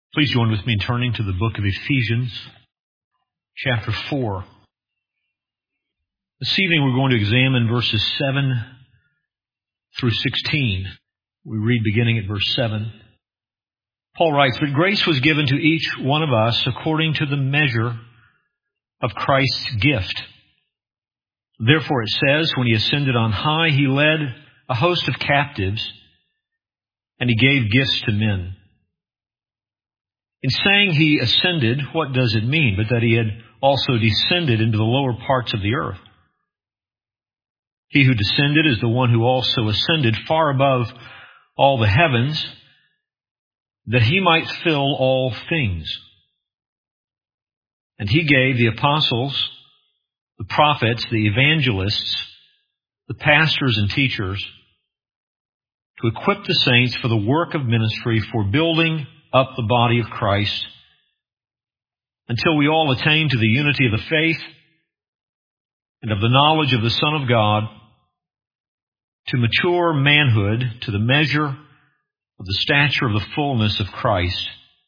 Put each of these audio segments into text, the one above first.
Please join with me in turning to the book of Ephesians, chapter 4. This evening we're going to examine verses 7 through 16. We read beginning at verse 7. Paul writes, "But grace was given to each one of us according to the measure of Christ's gift. Therefore it says, when he ascended on high, he led a host of captives, and he gave gifts to men." In saying he ascended, what does it mean but that he had also descended into the lower parts of the earth? He who descended is the one who also ascended far above all the heavens, that he might fill all things. And he gave the apostles, the prophets, the evangelists, the pastors and teachers to equip the saints for the work of ministry, for building up the body of Christ, until we all attain to the unity of the faith and of the knowledge of the Son of God, to mature manhood, to the measure of the stature of the fullness of Christ,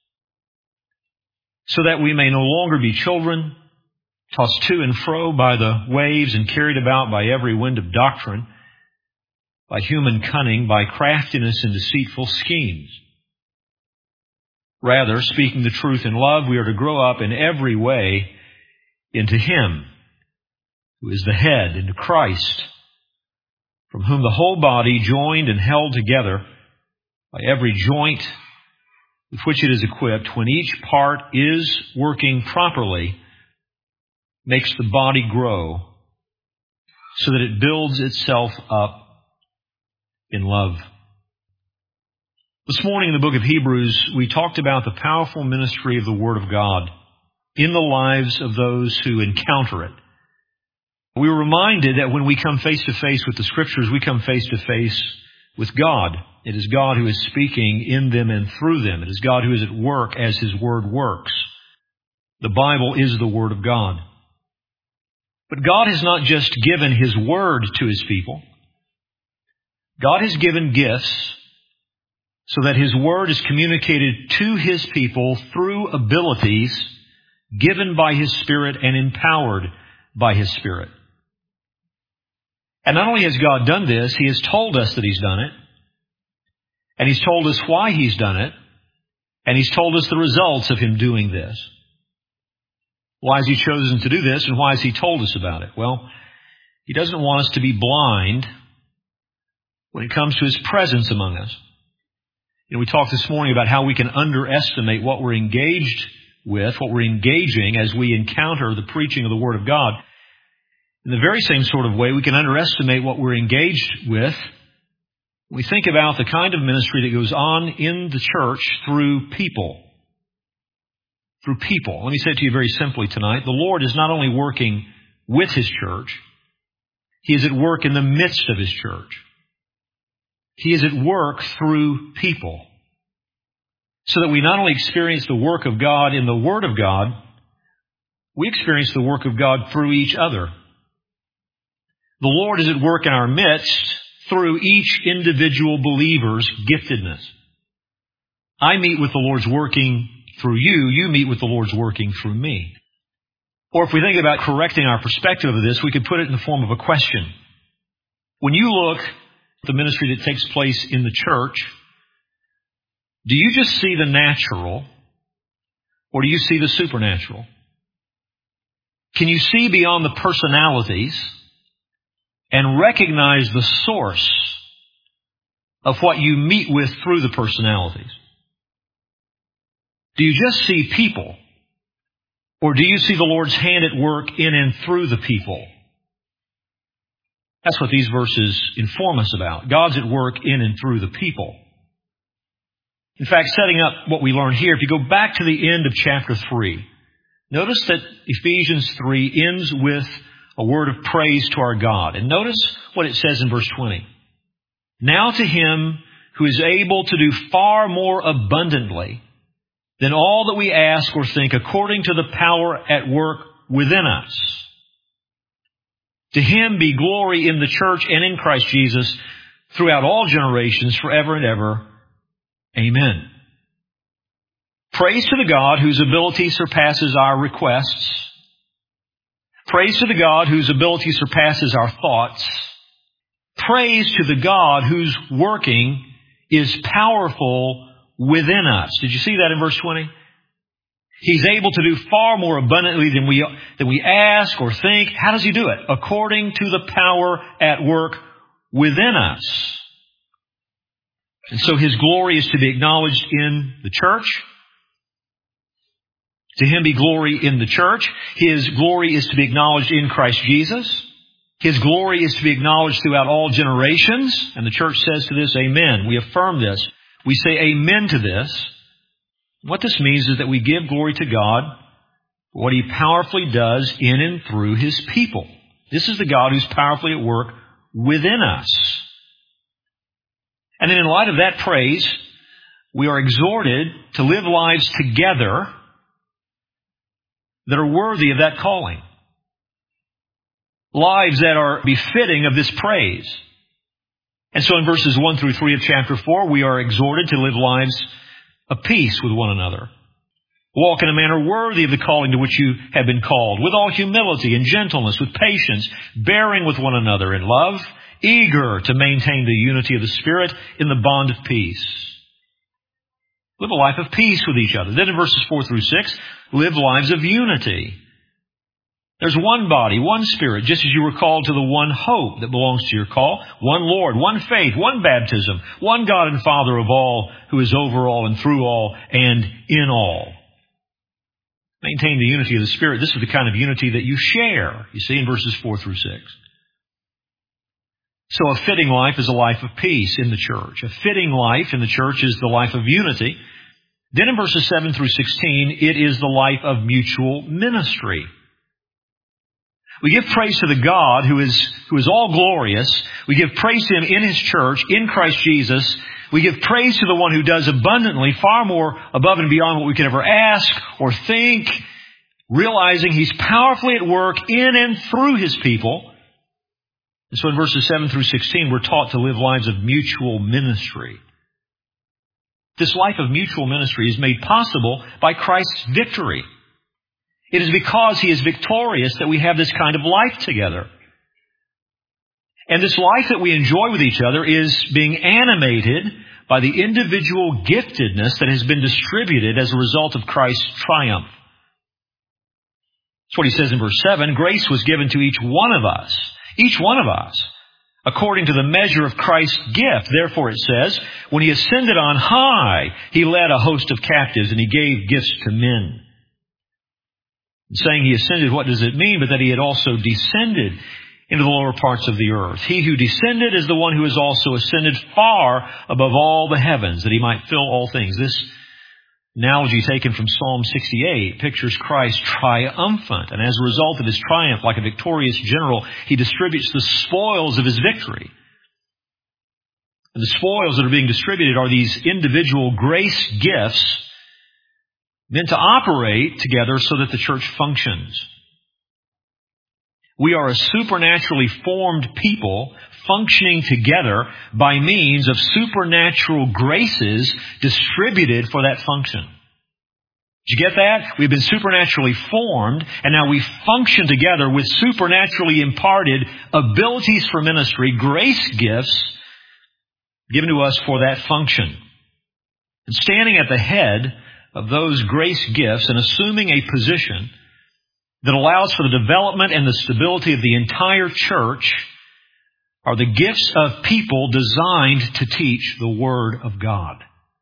so that we may no longer be children, tossed to and fro by the waves and carried about by every wind of doctrine, by human cunning, by craftiness and deceitful schemes. Rather, speaking the truth in love, we are to grow up in every way into Him who is the head, into Christ, from whom the whole body, joined and held together by every joint with which it is equipped, when each part is working properly, makes the body grow so that it builds itself up in love. This morning in the book of Hebrews, we talked about the powerful ministry of the Word of God in the lives of those who encounter it. We were reminded that when we come face to face with the Scriptures, we come face to face with God. It is God who is speaking in them and through them. It is God who is at work as His Word works. The Bible is the Word of God. But God has not just given His Word to His people. God has given gifts so that His Word is communicated to His people through abilities given by His Spirit and empowered by His Spirit. And not only has God done this, He has told us that He's done it, and He's told us why He's done it, and He's told us the results of Him doing this. Why has He chosen to do this, and why has He told us about it? Well, He doesn't want us to be blind when it comes to His presence among us. We talked this morning about how we can underestimate what we're engaged with, what we're engaging as we encounter the preaching of the Word of God. In the very same sort of way, we can underestimate what we're engaged with when we think about the kind of ministry that goes on in the church through people. Through people. Let me say it to you very simply tonight. The Lord is not only working with His church, He is at work in the midst of His church. He is at work through people, so that we not only experience the work of God in the Word of God, we experience the work of God through each other. The Lord is at work in our midst through each individual believer's giftedness. I meet with the Lord's working through you. You meet with the Lord's working through me. Or if we think about correcting our perspective of this, we could put it in the form of a question. When you look the ministry that takes place in the church, do you just see the natural, or do you see the supernatural? Can you see beyond the personalities and recognize the source of what you meet with through the personalities? Do you just see people, or do you see the Lord's hand at work in and through the people? That's what these verses inform us about. God's at work in and through the people. In fact, setting up what we learn here, if you go back to the end of chapter 3, notice that Ephesians 3 ends with a word of praise to our God. And notice what it says in verse 20. "Now to Him who is able to do far more abundantly than all that we ask or think, according to the power at work within us. To Him be glory in the church and in Christ Jesus throughout all generations, forever and ever. Amen." Praise to the God whose ability surpasses our requests. Praise to the God whose ability surpasses our thoughts. Praise to the God whose working is powerful within us. Did you see that in verse 20? He's able to do far more abundantly than we ask or think. How does He do it? According to the power at work within us. And so His glory is to be acknowledged in the church. To Him be glory in the church. His glory is to be acknowledged in Christ Jesus. His glory is to be acknowledged throughout all generations. And the church says to this, amen. We affirm this. We say amen to this. What this means is that we give glory to God for what He powerfully does in and through His people. This is the God who's powerfully at work within us. And then in light of that praise, we are exhorted to live lives together that are worthy of that calling. Lives that are befitting of this praise. And so in verses 1 through 3 of chapter 4, we are exhorted to live lives of peace with one another. Walk in a manner worthy of the calling to which you have been called, with all humility and gentleness, with patience, bearing with one another in love, eager to maintain the unity of the Spirit in the bond of peace. Live a life of peace with each other. Then in verses 4 through 6, live lives of unity. There's one body, one Spirit, just as you were called to the one hope that belongs to your call, one Lord, one faith, one baptism, one God and Father of all, who is over all and through all and in all. Maintain the unity of the Spirit. This is the kind of unity that you share, you see, in verses 4 through 6. So a fitting life is a life of peace in the church. A fitting life in the church is the life of unity. Then in verses 7 through 16, it is the life of mutual ministry. We give praise to the God who is all glorious. We give praise to Him in His church, in Christ Jesus. We give praise to the one who does abundantly, far more above and beyond what we could ever ask or think, realizing He's powerfully at work in and through His people. And so in verses 7 through 16, we're taught to live lives of mutual ministry. This life of mutual ministry is made possible by Christ's victory. It is because He is victorious that we have this kind of life together. And this life that we enjoy with each other is being animated by the individual giftedness that has been distributed as a result of Christ's triumph. That's what He says in verse 7. Grace was given to each one of us, according to the measure of Christ's gift. Therefore it says, when He ascended on high, He led a host of captives and He gave gifts to men. Saying He ascended, what does it mean? But that He had also descended into the lower parts of the earth. He who descended is the one who has also ascended far above all the heavens, that He might fill all things. This analogy taken from Psalm 68 pictures Christ triumphant. And as a result of His triumph, like a victorious general, He distributes the spoils of His victory. And the spoils that are being distributed are these individual grace gifts meant to operate together so that the church functions. We are a supernaturally formed people functioning together by means of supernatural graces distributed for that function. Did you get that? We've been supernaturally formed, and now we function together with supernaturally imparted abilities for ministry, grace gifts given to us for that function. And standing at the head of those grace gifts and assuming a position that allows for the development and the stability of the entire church are the gifts of people designed to teach the Word of God.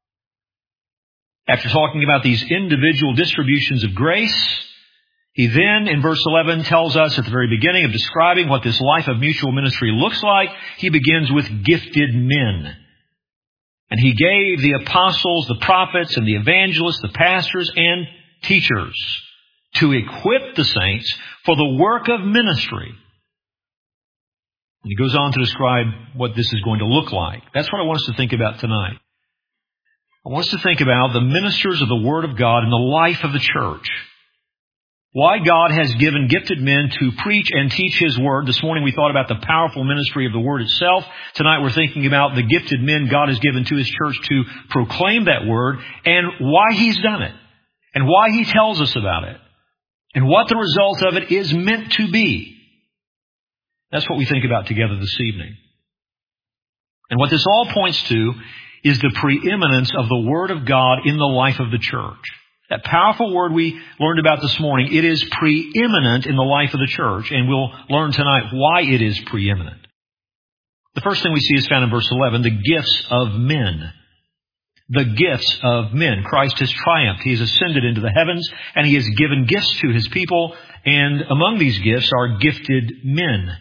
After talking about these individual distributions of grace, He then, in verse 11, tells us at the very beginning of describing what this life of mutual ministry looks like, He begins with gifted men. And He gave the apostles, the prophets, and the evangelists, the pastors, and teachers to equip the saints for the work of ministry. And He goes on to describe what this is going to look like. That's what I want us to think about tonight. I want us to think about the ministers of the Word of God in the life of the church. Why God has given gifted men to preach and teach His Word. This morning we thought about the powerful ministry of the Word itself. Tonight we're thinking about the gifted men God has given to His church to proclaim that Word and why He's done it. and why He tells us about it, and what the result of it is meant to be. That's what we think about together this evening. And what this all points to is the preeminence of the Word of God in the life of the church. That powerful word we learned about this morning, it is preeminent in the life of the church, and we'll learn tonight why it is preeminent. The first thing we see is found in verse 11, the gifts of men. The gifts of men. Christ has triumphed. He has ascended into the heavens, and He has given gifts to His people, and among these gifts are gifted men.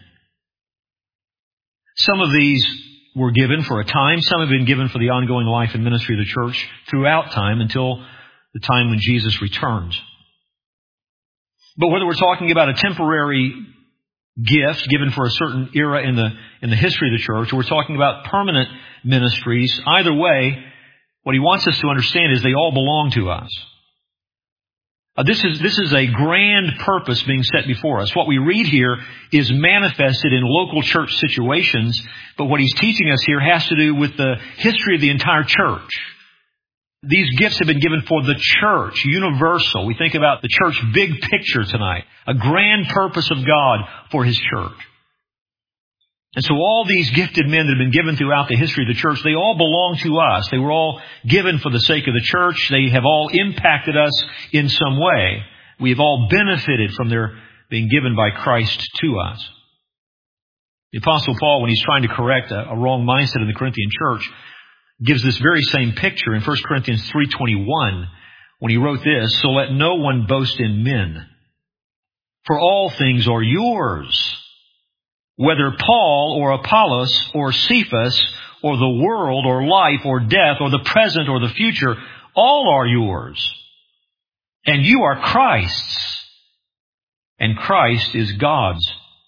Some of these were given for a time. Some have been given for the ongoing life and ministry of the church throughout time until the time when Jesus returns. But whether we're talking about a temporary gift given for a certain era in the history of the church, or we're talking about permanent ministries, either way, what He wants us to understand is they all belong to us. This is a grand purpose being set before us. What we read here is manifested in local church situations, but what He's teaching us here has to do with the history of the entire church. These gifts have been given for the church, universal. We think about the church big picture tonight, a grand purpose of God for His church. And so all these gifted men that have been given throughout the history of the church, they all belong to us. They were all given for the sake of the church. They have all impacted us in some way. We have all benefited from their being given by Christ to us. The Apostle Paul, when he's trying to correct a wrong mindset in the Corinthian church, gives this very same picture in 1 Corinthians 3:21 when he wrote this, "So let no one boast in men, for all things are yours. Whether Paul or Apollos or Cephas or the world or life or death or the present or the future, all are yours. And you are Christ's, and Christ is God's."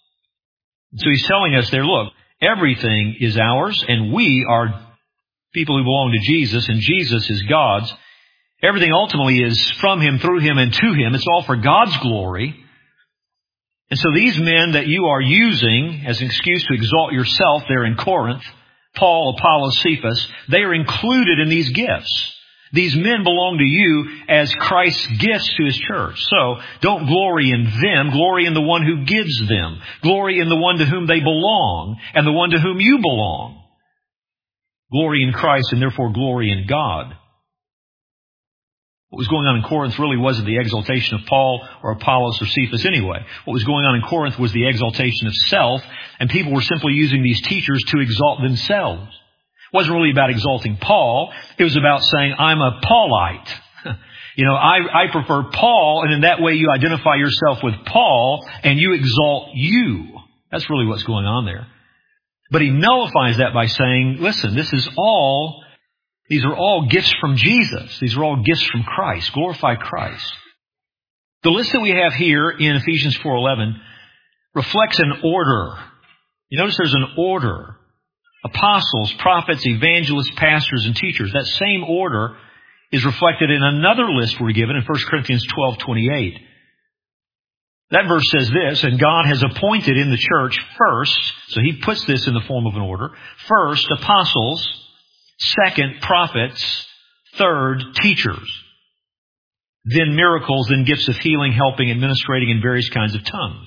So he's telling us there, look, everything is ours, and we are people who belong to Jesus, and Jesus is God's. Everything ultimately is from Him, through Him, and to Him. It's all for God's glory. And so these men that you are using as an excuse to exalt yourself there in Corinth, Paul, Apollos, Cephas, they are included in these gifts. These men belong to you as Christ's gifts to His church. So don't glory in them. Glory in the one who gives them. Glory in the one to whom they belong and the one to whom you belong. Glory in Christ and therefore glory in God. What was going on in Corinth really wasn't the exaltation of Paul or Apollos or Cephas anyway. What was going on in Corinth was the exaltation of self, and people were simply using these teachers to exalt themselves. It wasn't really about exalting Paul. It was about saying, I'm a Paulite. I prefer Paul, and in that way you identify yourself with Paul, and you exalt you. That's really what's going on there. But he nullifies that by saying, listen, these are all gifts from Jesus. These are all gifts from Christ. Glorify Christ. The list that we have here in Ephesians 4:11 reflects an order. You notice there's an order. Apostles, prophets, evangelists, pastors, and teachers. That same order is reflected in another list we're given in 1 Corinthians 12:28. That verse says this, and God has appointed in the church first, so he puts this in the form of an order, first, apostles, second, prophets, third, teachers, then miracles, then gifts of healing, helping, administrating in various kinds of tongues.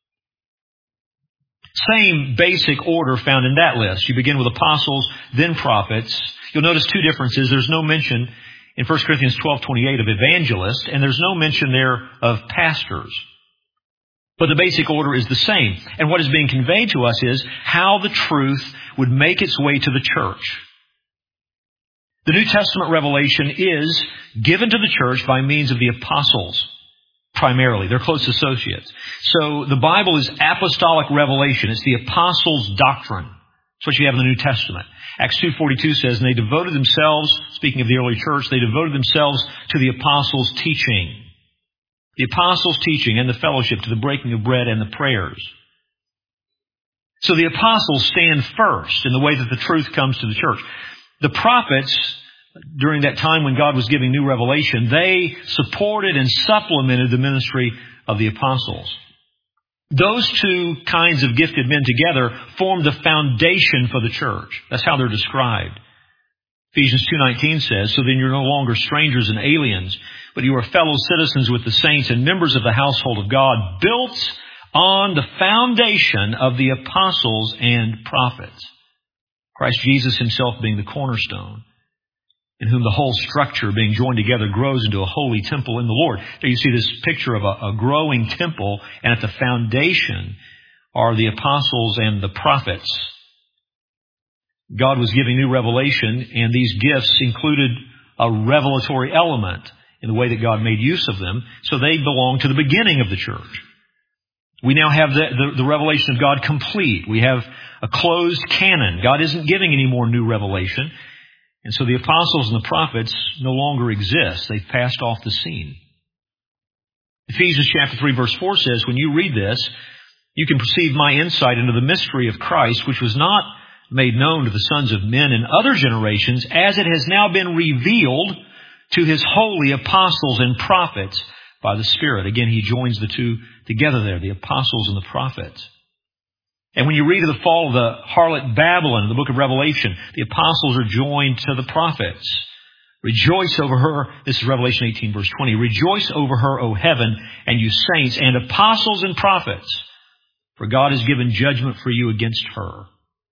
Same basic order found in that list. You begin with apostles, then prophets. You'll notice two differences. There's no mention in 1 Corinthians 12:28 of evangelists, and there's no mention there of pastors. But the basic order is the same. And what is being conveyed to us is how the truth would make its way to the church. The New Testament revelation is given to the church by means of the apostles, primarily. They're close associates. So the Bible is apostolic revelation. It's the apostles' doctrine. That's what you have in the New Testament. Acts 2:42 says, and they devoted themselves, speaking of the early church, they devoted themselves to the apostles' teaching. The apostles' teaching and the fellowship, to the breaking of bread and the prayers. So the apostles stand first in the way that the truth comes to the church. The prophets, during that time when God was giving new revelation, they supported and supplemented the ministry of the apostles. Those two kinds of gifted men together form the foundation for the church. That's how they're described. Ephesians 2:19 says, so then you're no longer strangers and aliens, but you are fellow citizens with the saints and members of the household of God, built on the foundation of the apostles and prophets. Christ Jesus himself being the cornerstone, in whom the whole structure being joined together grows into a holy temple in the Lord. There you see this picture of a growing temple, and at the foundation are the apostles and the prophets. God was giving new revelation, and these gifts included a revelatory element in the way that God made use of them, so they belong to the beginning of the church. We now have the revelation of God complete. We have a closed canon. God isn't giving any more new revelation. And so the apostles and the prophets no longer exist. They've passed off the scene. Ephesians chapter 3 verse 4 says, when you read this, you can perceive my insight into the mystery of Christ, which was not made known to the sons of men in other generations, as it has now been revealed to his holy apostles and prophets by the Spirit. Again, he joins the two together there, the apostles and the prophets. And when you read of the fall of the harlot Babylon in the book of Revelation, the apostles are joined to the prophets. Rejoice over her. This is Revelation 18 verse 20. Rejoice over her, O heaven, and you saints and apostles and prophets, for God has given judgment for you against her.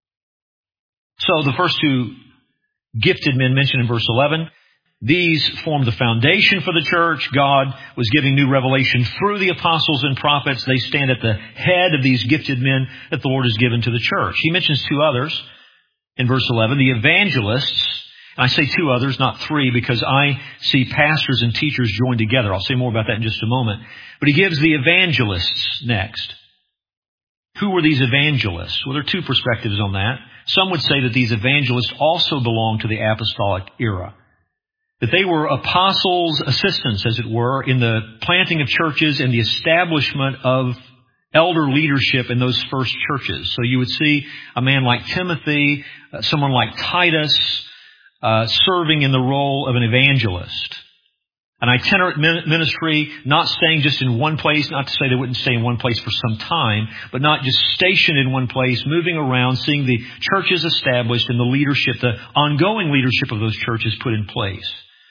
So the first two gifted men mentioned in verse 11, these form the foundation for the church. God was giving new revelation through the apostles and prophets. They stand at the head of these gifted men that the Lord has given to the church. He mentions two others in verse 11, the evangelists. And I say two others, not three, because I see pastors and teachers joined together. I'll say more about that in just a moment. But he gives the evangelists next. Who were these evangelists? Well, there are two perspectives on that. Some would say that these evangelists also belong to the apostolic era, that they were apostles' assistants, as it were, in the planting of churches and the establishment of elder leadership in those first churches. So you would see a man like Timothy, someone like Titus, serving in the role of an evangelist. An itinerant ministry, not staying just in one place, not to say they wouldn't stay in one place for some time, but not just stationed in one place, moving around, seeing the churches established and the leadership, the ongoing leadership of those churches put in place.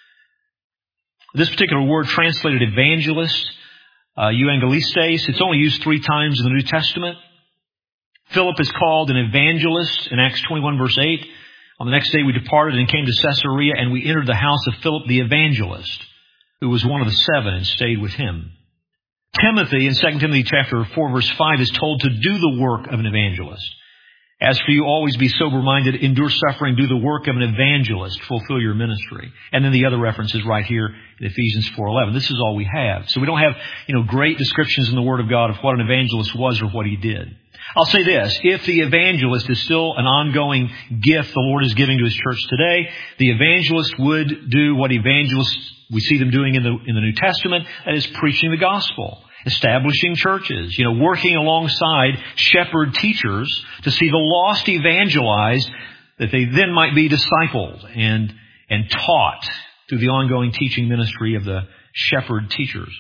This particular word translated evangelist, euangelistes, it's only used 3 times in the New Testament. Philip is called an evangelist in Acts 21 verse 8. On the next day we departed and came to Caesarea, and we entered the house of Philip the evangelist, who was one of the 7, and stayed with him. Timothy, in 2 Timothy chapter 4 verse 5, is told to do the work of an evangelist. As for you, always be sober-minded, endure suffering, do the work of an evangelist, fulfill your ministry. And then the other reference is right here in Ephesians 4:11. This is all we have. So we don't have, great descriptions in the Word of God of what an evangelist was or what he did. I'll say this, if the evangelist is still an ongoing gift the Lord is giving to His church today, the evangelist would do what evangelists we see them doing in the New Testament, that is preaching the gospel, establishing churches, working alongside shepherd teachers to see the lost evangelized, that they then might be discipled and taught through the ongoing teaching ministry of the shepherd teachers.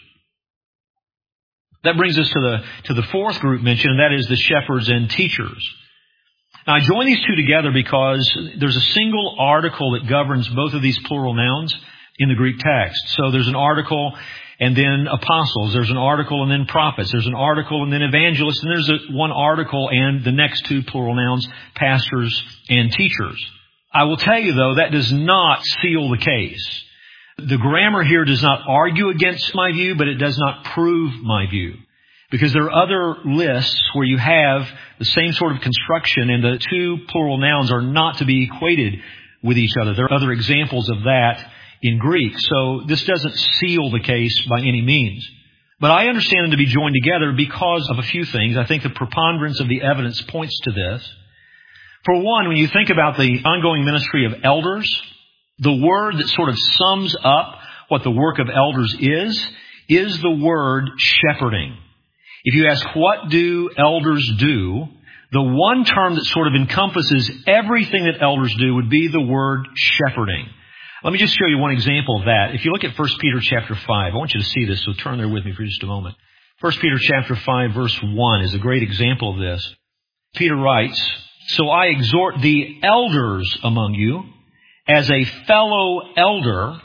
That brings us to the fourth group mentioned, and that is the shepherds and teachers. Now, I join these two together because there's a single article that governs both of these plural nouns in the Greek text. So there's an article and then apostles. There's an article and then prophets. There's an article and then evangelists. And there's one article and the next two plural nouns, pastors and teachers. I will tell you, though, that does not seal the case. The grammar here does not argue against my view, but it does not prove my view. Because there are other lists where you have the same sort of construction and the two plural nouns are not to be equated with each other. There are other examples of that in Greek. So this doesn't seal the case by any means. But I understand them to be joined together because of a few things. I think the preponderance of the evidence points to this. For one, when you think about the ongoing ministry of elders, the word that sort of sums up what the work of elders is the word shepherding. If you ask, what do elders do? The one term that sort of encompasses everything that elders do would be the word shepherding. Let me just show you one example of that. If you look at 1 Peter chapter 5, I want you to see this, so turn there with me for just a moment. 1 Peter chapter 5 verse 1 is a great example of this. Peter writes, "So I exhort the elders among you, as a fellow elder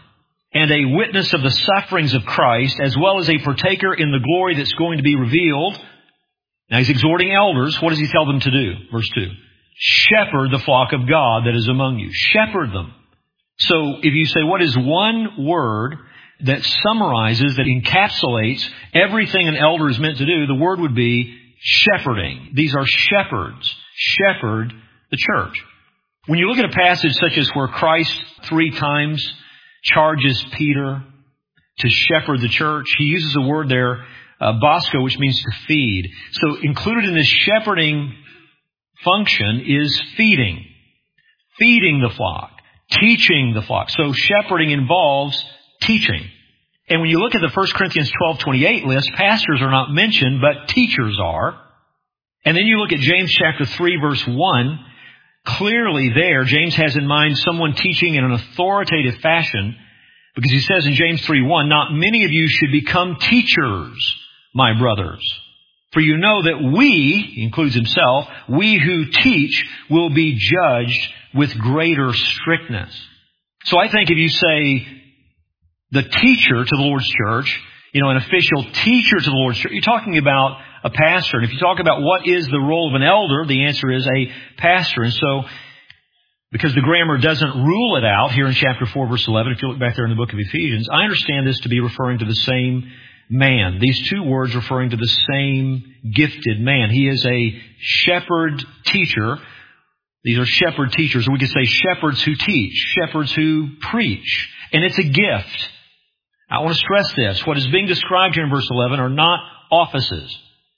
and a witness of the sufferings of Christ, as well as a partaker in the glory that's going to be revealed. Now he's exhorting elders. What does he tell them to do? Verse 2. Shepherd the flock of God that is among you. Shepherd them. So if you say, what is one word that summarizes, that encapsulates everything an elder is meant to do, the word would be shepherding. These are shepherds. Shepherd the church. When you look at a passage such as where Christ 3 times charges Peter to shepherd the church, he uses a word there, bosco, which means to feed. So included in this shepherding function is feeding. Feeding the flock. Teaching the flock. So shepherding involves teaching. And when you look at the 1 Corinthians 12:28 list, pastors are not mentioned, but teachers are. And then you look at James chapter 3 verse 1, clearly there, James has in mind someone teaching in an authoritative fashion, because he says in James 3:1, not many of you should become teachers, my brothers. For you know that we, he includes himself, we who teach will be judged with greater strictness. So I think if you say the teacher to the Lord's church, an official teacher to the Lord's church, you're talking about a pastor. And if you talk about what is the role of an elder, the answer is a pastor. And so, because the grammar doesn't rule it out here in chapter 4, verse 11, if you look back there in the book of Ephesians, I understand this to be referring to the same man. These two words referring to the same gifted man. He is a shepherd teacher. These are shepherd teachers, or we could say shepherds who teach, shepherds who preach. And it's a gift. I want to stress this. What is being described here in verse 11 are not offices.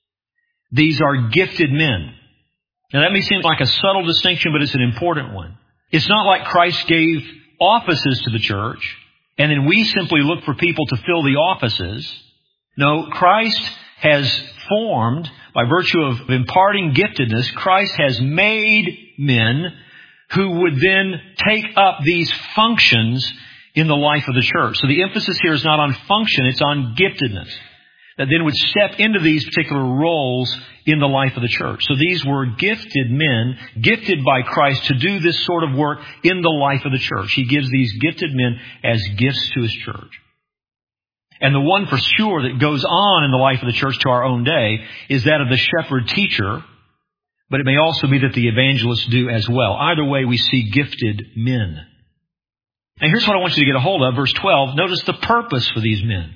These are gifted men. Now that may seem like a subtle distinction, but it's an important one. It's not like Christ gave offices to the church, and then we simply look for people to fill the offices. No, Christ has formed, by virtue of imparting giftedness, Christ has made men who would then take up these functions in the life of the church. So the emphasis here is not on function, it's on giftedness, that then would step into these particular roles in the life of the church. So these were gifted men, gifted by Christ to do this sort of work in the life of the church. He gives these gifted men as gifts to His church. And the one for sure that goes on in the life of the church to our own day is that of the shepherd teacher, but it may also be that the evangelists do as well. Either way, we see gifted men. And here's what I want you to get a hold of. Verse 12, notice the purpose for these men.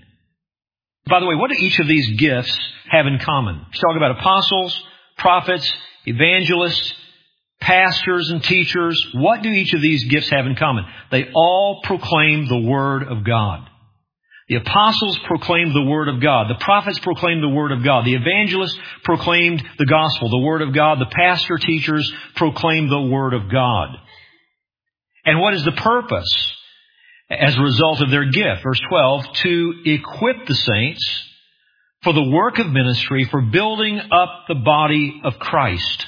By the way, what do each of these gifts have in common? He's talking about apostles, prophets, evangelists, pastors, and teachers. What do each of these gifts have in common? They all proclaim the Word of God. The apostles proclaimed the Word of God. The prophets proclaimed the Word of God. The evangelists proclaimed the gospel, the Word of God. The pastor teachers proclaimed the Word of God. And what is the purpose as a result of their gift? Verse 12, to equip the saints for the work of ministry, for building up the body of Christ.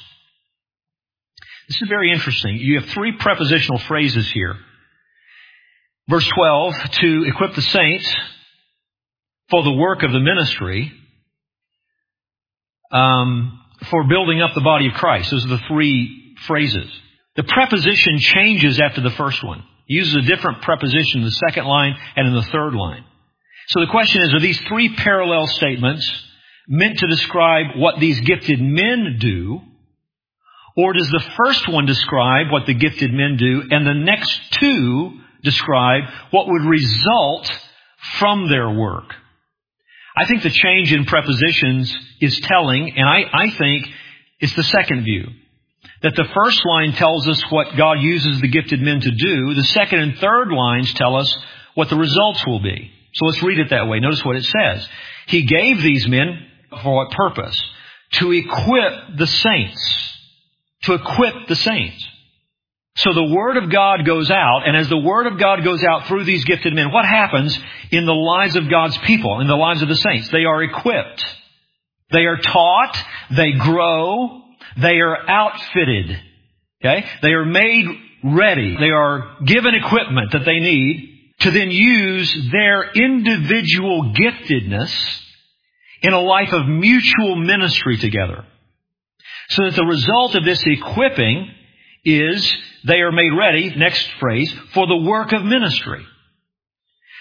This is very interesting. You have 3 prepositional phrases here. Verse 12, to equip the saints for the work of the ministry, for building up the body of Christ. Those are the 3 phrases. The preposition changes after the first one. He uses a different preposition in the second line and in the third line. So the question is, are these 3 parallel statements meant to describe what these gifted men do? Or does the first one describe what the gifted men do and the next 2 describe what would result from their work? I think the change in prepositions is telling, and I think it's the second view. That the first line tells us what God uses the gifted men to do. The second and third lines tell us what the results will be. So let's read it that way. Notice what it says. He gave these men for what purpose? To equip the saints. To equip the saints. So the Word of God goes out, and as the Word of God goes out through these gifted men, what happens in the lives of God's people, in the lives of the saints? They are equipped. They are taught. They grow. They are outfitted. Okay? They are made ready. They are given equipment that they need to then use their individual giftedness in a life of mutual ministry together. So that the result of this equipping is they are made ready, next phrase, for the work of ministry.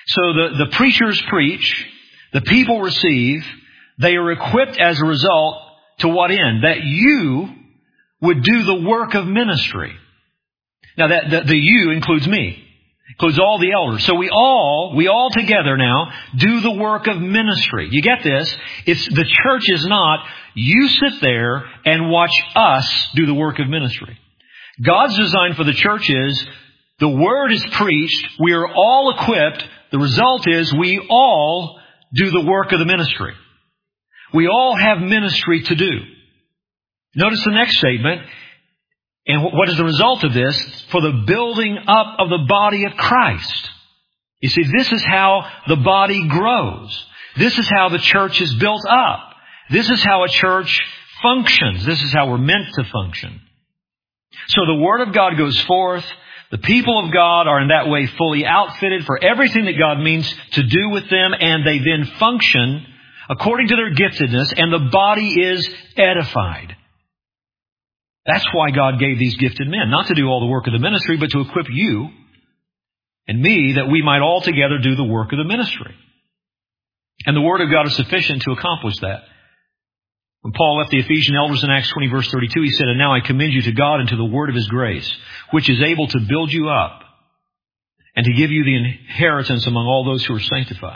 So the preachers preach, the people receive, they are equipped as a result to what end? That you would do the work of ministry. Now the you includes me, includes all the elders. So we all together now do the work of ministry. You get this? The church is not, you sit there and watch us do the work of ministry. God's design for the church is, the word is preached, we are all equipped, the result is we all do the work of the ministry. We all have ministry to do. Notice the next statement. And what is the result of this? For the building up of the body of Christ. You see, this is how the body grows. This is how the church is built up. This is how a church functions. This is how we're meant to function. So the Word of God goes forth. The people of God are in that way fully outfitted for everything that God means to do with them, and they then function according to their giftedness, and the body is edified. That's why God gave these gifted men, not to do all the work of the ministry, but to equip you and me that we might all together do the work of the ministry. And the Word of God is sufficient to accomplish that. When Paul left the Ephesian elders in Acts 20 verse 32, he said, "And now I commend you to God and to the word of His grace, which is able to build you up and to give you the inheritance among all those who are sanctified."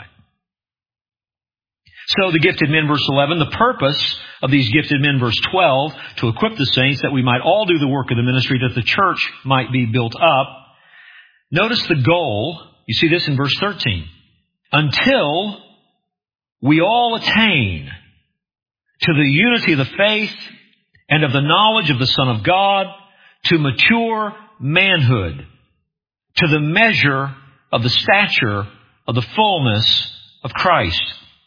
So the gifted men, verse 11, the purpose of these gifted men, verse 12, to equip the saints that we might all do the work of the ministry, that the church might be built up. Notice the goal. You see this in verse 13. Until we all attain to the unity of the faith and of the knowledge of the Son of God, to mature manhood, to the measure of the stature of the fullness of Christ.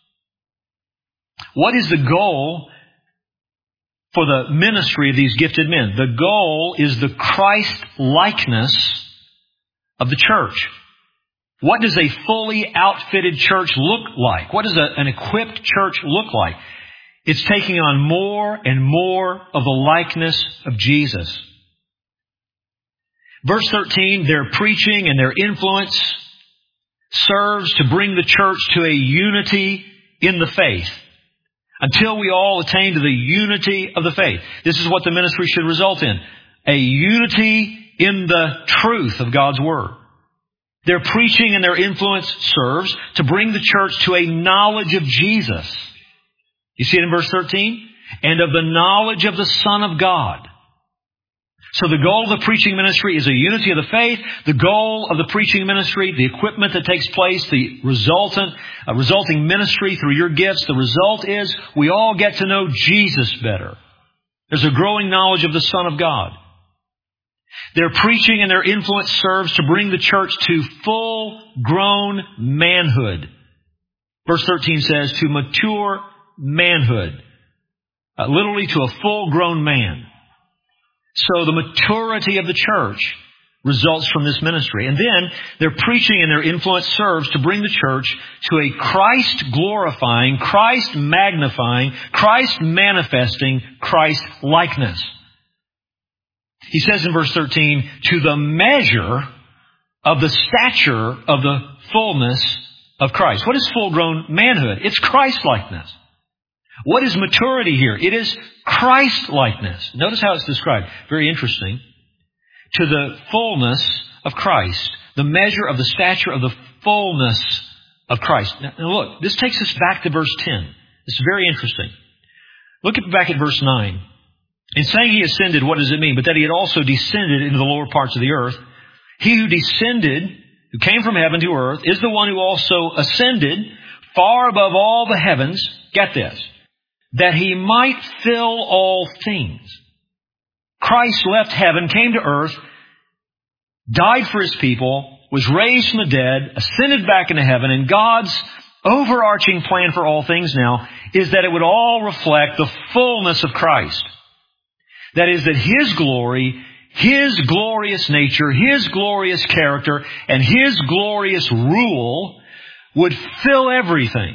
What is the goal for the ministry of these gifted men? The goal is the Christ-likeness of the church. What does a fully outfitted church look like? What does an equipped church look like? It's taking on more and more of the likeness of Jesus. Verse 13, their preaching and their influence serves to bring the church to a unity in the faith. Until we all attain to the unity of the faith. This is what the ministry should result in. A unity in the truth of God's Word. Their preaching and their influence serves to bring the church to a knowledge of Jesus. You see it in verse 13? And of the knowledge of the Son of God. So the goal of the preaching ministry is a unity of the faith. The goal of the preaching ministry, the equipment that takes place, the resulting ministry through your gifts, the result is we all get to know Jesus better. There's a growing knowledge of the Son of God. Their preaching and their influence serves to bring the church to full-grown manhood. Verse 13 says, to mature manhood. Literally to a full-grown man. So the maturity of the church results from this ministry. And then their preaching and their influence serves to bring the church to a Christ-glorifying, Christ-magnifying, Christ-manifesting Christ-likeness. He says in verse 13, to the measure of the stature of the fullness of Christ. What is full-grown manhood? It's Christ-likeness. What is maturity here? It is Christ-likeness. Notice how it's described. Very interesting. To the fullness of Christ. The measure of the stature of the fullness of Christ. Now look, this takes us back to verse 10. This is very interesting. Look back at verse 9. In saying He ascended, what does it mean? But that He had also descended into the lower parts of the earth. He who descended, who came from heaven to earth, is the one who also ascended far above all the heavens. Get this. That He might fill all things. Christ left heaven, came to earth, died for His people, was raised from the dead, ascended back into heaven, and God's overarching plan for all things now is that it would all reflect the fullness of Christ. That is, that His glory, His glorious nature, His glorious character, and His glorious rule would fill everything.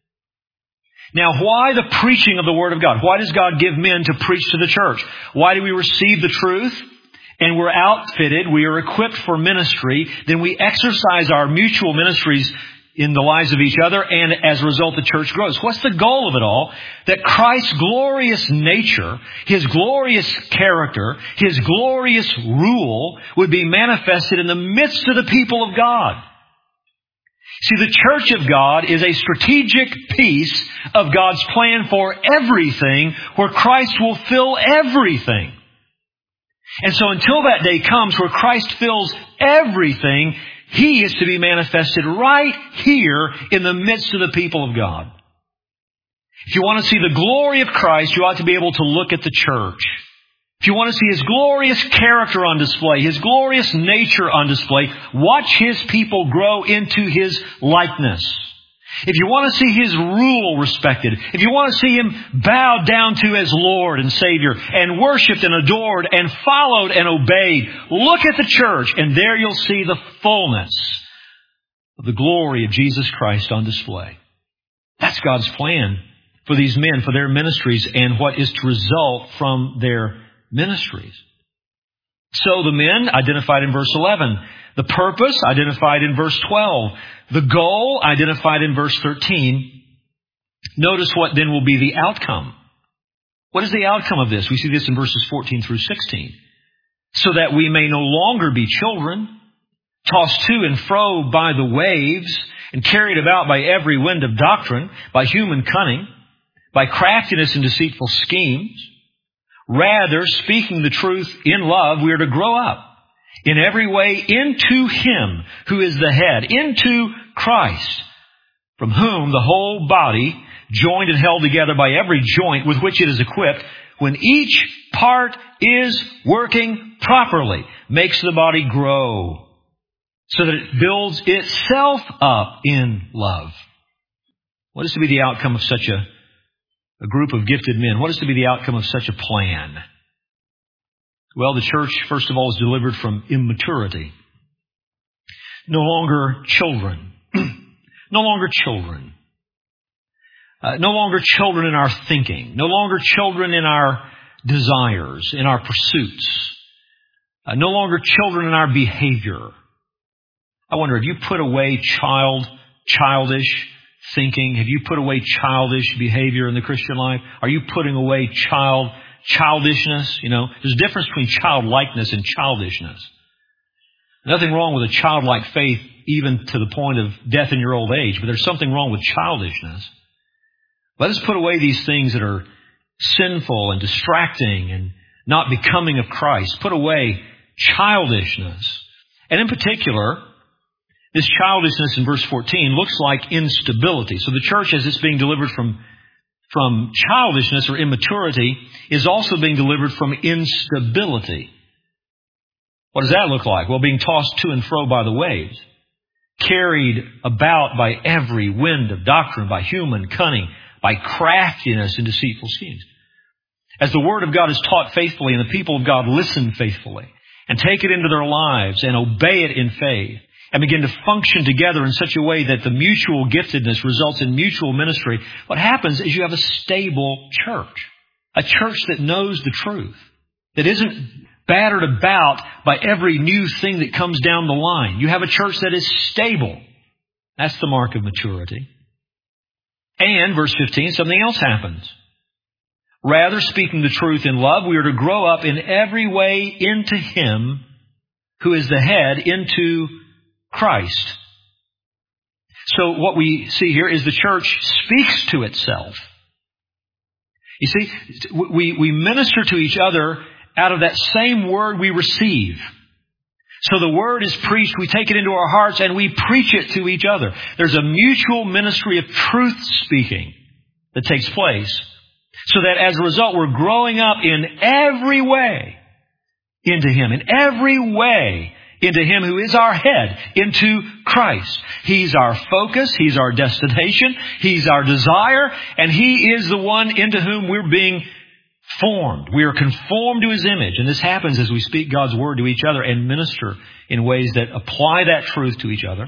Now, why the preaching of the Word of God? Why does God give men to preach to the church? Why do we receive the truth? And we're outfitted, we are equipped for ministry. Then we exercise our mutual ministries in the lives of each other, and as a result, the church grows. What's the goal of it all? That Christ's glorious nature, His glorious character, His glorious rule would be manifested in the midst of the people of God. See, the church of God is a strategic piece of God's plan for everything, where Christ will fill everything. And so until that day comes where Christ fills everything, He is to be manifested right here in the midst of the people of God. If you want to see the glory of Christ, you ought to be able to look at the church. If you want to see His glorious character on display, His glorious nature on display, watch His people grow into His likeness. If you want to see His rule respected, if you want to see Him bowed down to as Lord and Savior and worshiped and adored and followed and obeyed, look at the church, and there you'll see the fullness of the glory of Jesus Christ on display. That's God's plan for these men, for their ministries, and what is to result from their ministries. So the men identified in verse 11. The purpose identified in verse 12. The goal identified in verse 13. Notice what then will be the outcome. What is the outcome of this? We see this in verses 14 through 16. So that we may no longer be children, tossed to and fro by the waves, and carried about by every wind of doctrine, by human cunning, by craftiness and deceitful schemes. Rather, speaking the truth in love, we are to grow up in every way into Him who is the head, into Christ, from whom the whole body, joined and held together by every joint with which it is equipped, when each part is working properly, makes the body grow, so that it builds itself up in love. What is to be the outcome of such a group of gifted men? What is to be the outcome of such a plan? Well, the church, first of all, is delivered from immaturity. No longer children. No longer children. No longer children in our thinking. No longer children in our desires, in our pursuits. No longer children in our behavior. I wonder, have you put away childish thinking? Have you put away childish behavior in the Christian life? Are you putting away childishness? You know, there's a difference between childlikeness and childishness. Nothing wrong with a childlike faith, even to the point of death in your old age, but there's something wrong with childishness. Let us put away these things that are sinful and distracting and not becoming of Christ. Put away childishness. And in particular, this childishness in verse 14 looks like instability. So the church, as it's being delivered from childishness or immaturity, is also being delivered from instability. What does that look like? Well, being tossed to and fro by the waves, carried about by every wind of doctrine, by human cunning, by craftiness and deceitful schemes. As the Word of God is taught faithfully and the people of God listen faithfully and take it into their lives and obey it in faith and begin to function together in such a way that the mutual giftedness results in mutual ministry, what happens is you have a stable church. A church that knows the truth, that isn't battered about by every new thing that comes down the line. You have a church that is stable. That's the mark of maturity. And, verse 15, something else happens. Rather, speaking the truth in love, we are to grow up in every way into Him who is the head, into Christ. So what we see here is the church speaks to itself. You see, we minister to each other out of that same word we receive. So the word is preached, we take it into our hearts, and we preach it to each other. There's a mutual ministry of truth speaking that takes place. So that as a result, we're growing up in every way into Him. In every way into Him who is our head, into Christ. He's our focus, He's our destination, He's our desire, and He is the one into whom we're being formed. We are conformed to His image. And this happens as we speak God's Word to each other and minister in ways that apply that truth to each other.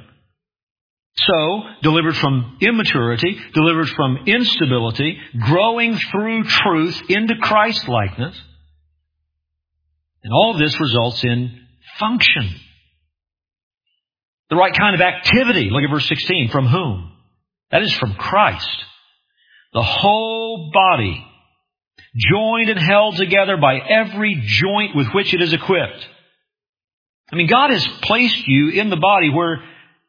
So, delivered from immaturity, delivered from instability, growing through truth into Christ-likeness. And all of this results in function. The right kind of activity. Look at verse 16. From whom? That is from Christ. The whole body, joined and held together by every joint with which it is equipped. I mean, God has placed you in the body where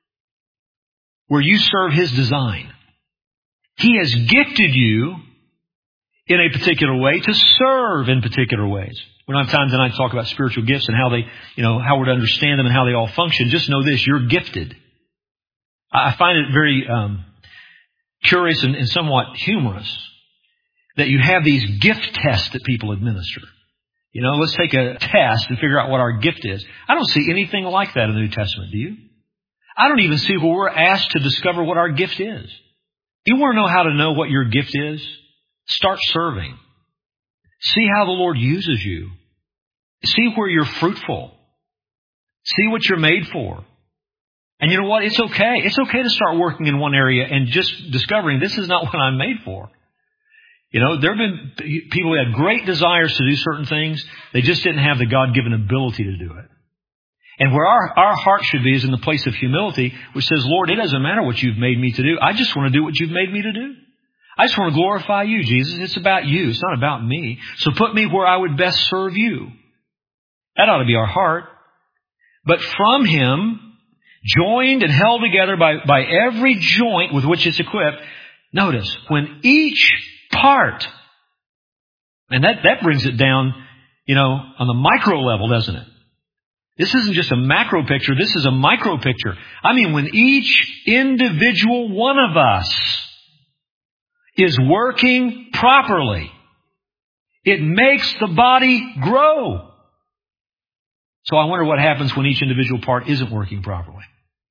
you serve His design. He has gifted you in a particular way to serve in particular ways. We don't have time tonight to talk about spiritual gifts and how they, how we're to understand them and how they all function. Just know this, you're gifted. I find it very curious and somewhat humorous that you have these gift tests that people administer. Let's take a test and figure out what our gift is. I don't see anything like that in the New Testament, do you? I don't even see where we're asked to discover what our gift is. You want to know how to know what your gift is? Start serving. See how the Lord uses you. See where you're fruitful. See what you're made for. And you know what? It's okay. It's okay to start working in one area and just discovering this is not what I'm made for. There have been people who had great desires to do certain things. They just didn't have the God-given ability to do it. And where our heart should be is in the place of humility, which says, Lord, it doesn't matter what you've made me to do. I just want to do what you've made me to do. I just want to glorify you, Jesus. It's about you. It's not about me. So put me where I would best serve you. That ought to be our heart. But from Him, joined and held together by every joint with which it's equipped, notice, when each part, and that brings it down, on the micro level, doesn't it? This isn't just a macro picture. This is a micro picture. I mean, when each individual one of us is working properly, it makes the body grow. So I wonder what happens when each individual part isn't working properly.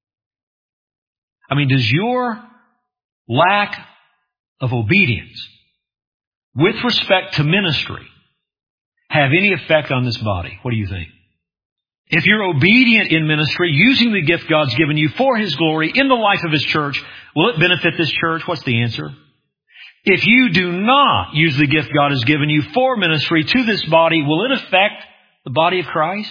I mean, does your lack of obedience with respect to ministry have any effect on this body? What do you think? If you're obedient in ministry, using the gift God's given you for His glory in the life of His church, will it benefit this church? What's the answer? If you do not use the gift God has given you for ministry to this body, will it affect the body of Christ?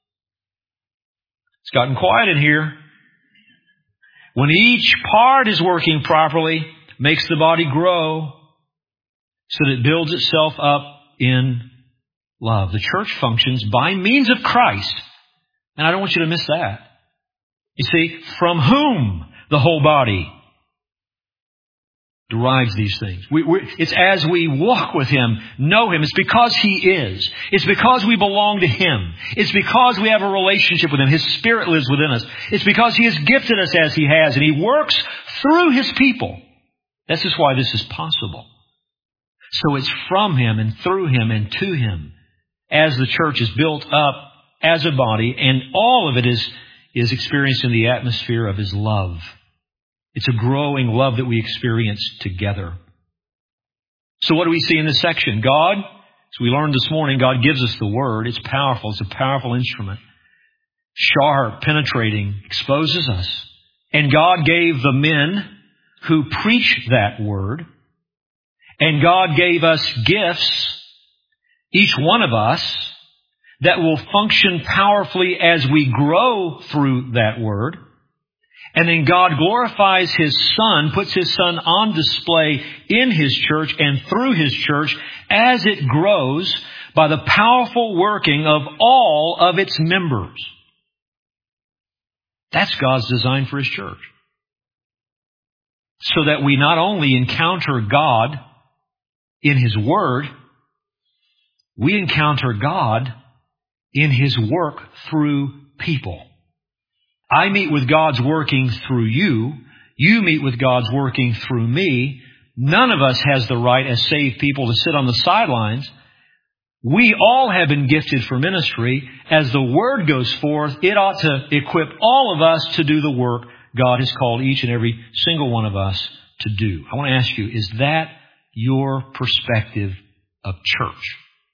It's gotten quiet in here. When each part is working properly, makes the body grow so that it builds itself up in love. The church functions by means of Christ. And I don't want you to miss that. You see, from whom the whole body derives these things. It's as we walk with Him, know Him. It's because He is. It's because we belong to Him. It's because we have a relationship with Him. His Spirit lives within us. It's because He has gifted us as He has, and He works through His people. This is why this is possible. So it's from Him and through Him and to Him as the church is built up as a body, and all of it is experienced in the atmosphere of His love. It's a growing love that we experience together. So what do we see in this section? God, as we learned this morning, God gives us the Word. It's powerful. It's a powerful instrument. Sharp, penetrating, exposes us. And God gave the men who preach that Word. And God gave us gifts, each one of us, that will function powerfully as we grow through that Word. And then God glorifies His Son, puts His Son on display in His church and through His church as it grows by the powerful working of all of its members. That's God's design for His church. So that we not only encounter God in His Word, we encounter God in His work through people. I meet with God's working through you. You meet with God's working through me. None of us has the right as saved people to sit on the sidelines. We all have been gifted for ministry. As the Word goes forth, it ought to equip all of us to do the work God has called each and every single one of us to do. I want to ask you, is that your perspective of church?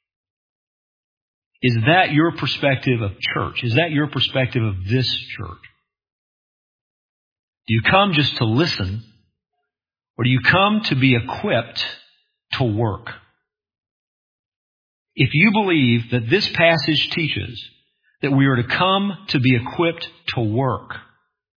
Is that your perspective of church? Is that your perspective of this church? Do you come just to listen, or do you come to be equipped to work? If you believe that this passage teaches that we are to come to be equipped to work,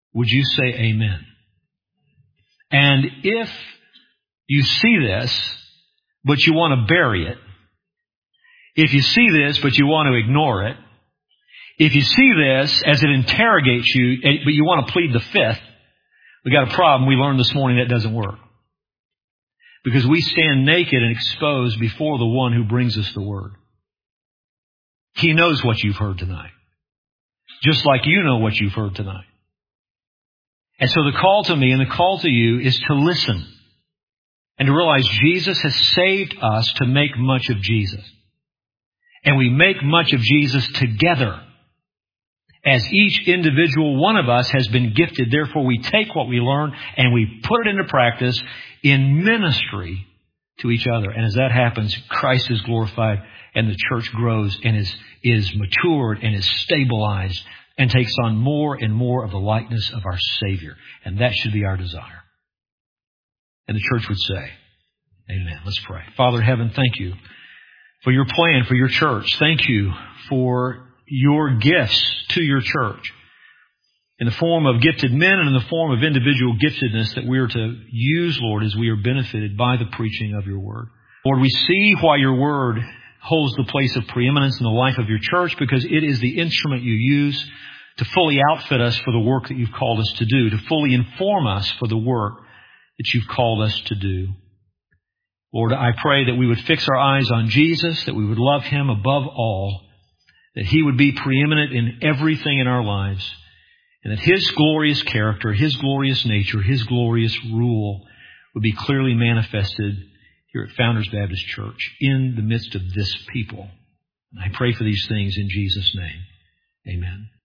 would you say amen? And if you see this, but you want to bury it, if you see this, but you want to ignore it, if you see this as it interrogates you, but you want to plead the fifth, we got a problem. We learned this morning that doesn't work. Because we stand naked and exposed before the one who brings us the word. He knows what you've heard tonight. Just like you know what you've heard tonight. And so the call to me and the call to you is to listen. And to realize Jesus has saved us to make much of Jesus. And we make much of Jesus together. As each individual one of us has been gifted, therefore we take what we learn and we put it into practice in ministry to each other. And as that happens, Christ is glorified and the church grows and is matured and is stabilized and takes on more and more of the likeness of our Savior. And that should be our desire. And the church would say, amen. Let's pray. Father in heaven, thank you for your plan for your church. Thank you for your gifts to your church in the form of gifted men and in the form of individual giftedness that we are to use, Lord, as we are benefited by the preaching of your word. Lord, we see why your word holds the place of preeminence in the life of your church, because it is the instrument you use to fully outfit us for the work that you've called us to do, to fully inform us for the work that you've called us to do. Lord, I pray that we would fix our eyes on Jesus, that we would love him above all, that he would be preeminent in everything in our lives, and that his glorious character, his glorious nature, his glorious rule would be clearly manifested here at Founders Baptist Church in the midst of this people. And I pray for these things in Jesus' name. Amen.